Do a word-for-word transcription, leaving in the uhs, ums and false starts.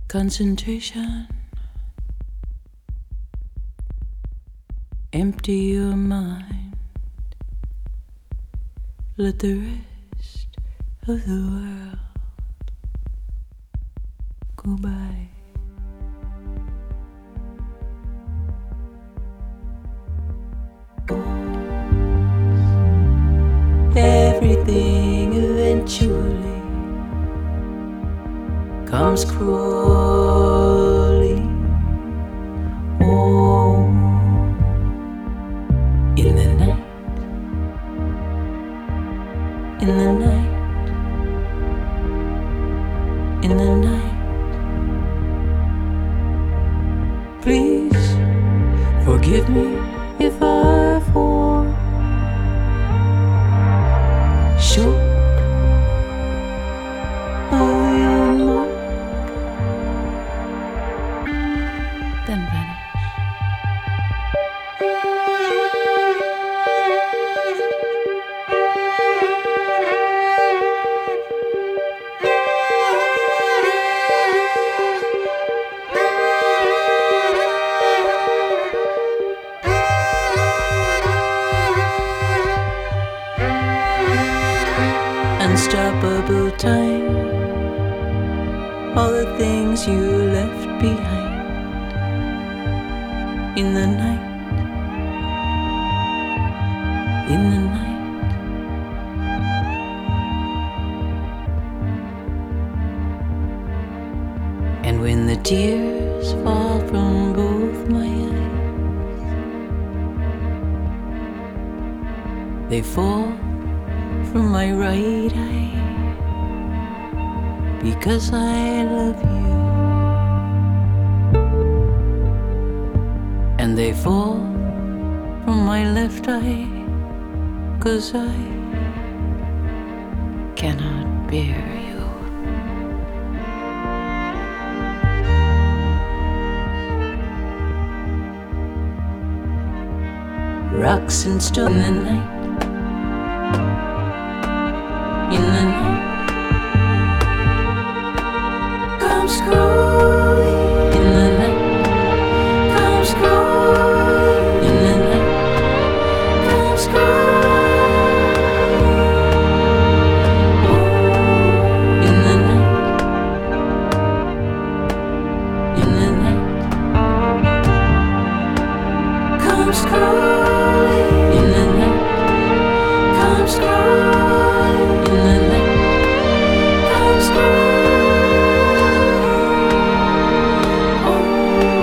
Concentration. Empty your mind. Let the rest of the world go by. Everything eventually comes crawling home in the night, in the night, in the night. Please forgive me if I fall short of your mark, then vanish. Unstoppable time, all the things you left behind in the night, in the night. And when the tears fall from both my eyes, they fall from my right eye, because I love you, and they fall from my left eye, 'cause I cannot bear you. Rocks and stone in the night,